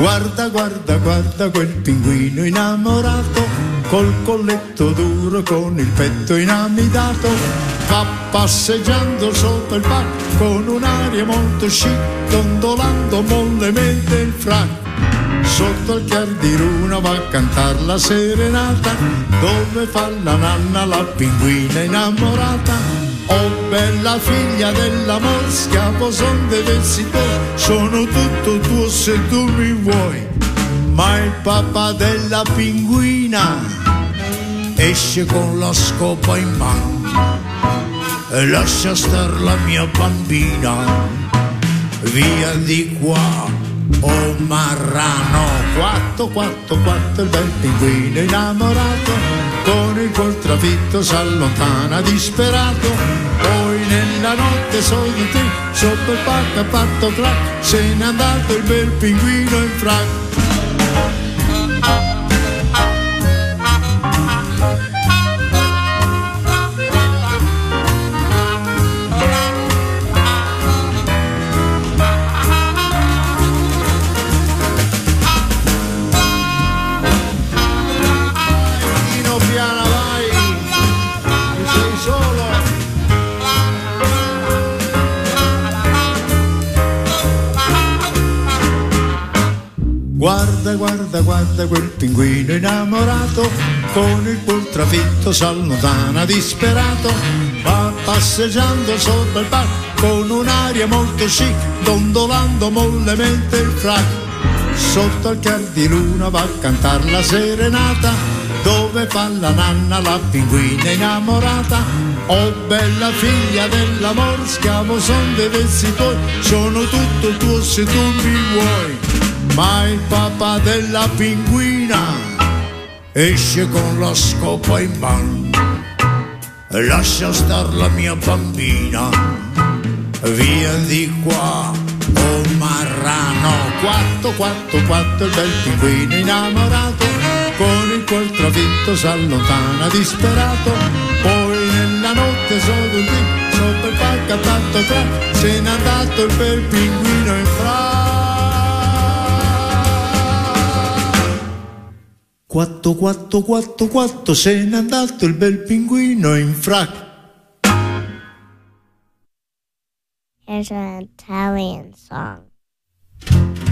Guarda, guarda, guarda quel pinguino innamorato, col colletto duro, con il petto inamidato, va passeggiando sopra il parco con un'aria molto chic, dondolando mollemente il frac. Sotto il chiar di luna va a cantar la serenata, dove fa la nanna la pinguina innamorata. Oh bella figlia dell'amor, schiavo son dei versi tuoi, sono tutto tuo se tu mi vuoi. Ma il papà della pinguina esce con la scopa in mano e lascia star la mia bambina, via di qua. Oh marrano, quatto, quatto, quatto, il bel pinguino innamorato, con il col trafitto s'allontana disperato. Poi nella notte solo te, sopra il pacco ha fatto clac, se n'è andato il bel pinguino in frac. Guarda, guarda, guarda quel pinguino innamorato, con il cuor trafitto s'allontana disperato, va passeggiando sopra il parco con un'aria molto chic, dondolando mollemente il frac. Sotto il chiar di luna va a cantar la serenata, dove fa la nanna la pinguina innamorata. Oh bella figlia dell'amor, schiavo son dei versi tuoi, sono tutto tuo se tu mi vuoi. Ma il papà della pinguina esce con la scopa in mano e lascia star la mia bambina, via di qua. Oh marrano, quatto, quatto, quatto, il bel pinguino innamorato, con il cuor trafitto s'allontana disperato. Poi nella notte solo lì, sopra il pacco ha fatto crack, se n'è andato il bel pinguino in frac. Quatto, quatto, quatto, quatto, se n'è andato il bel pinguino in frac. Here's an Italian song.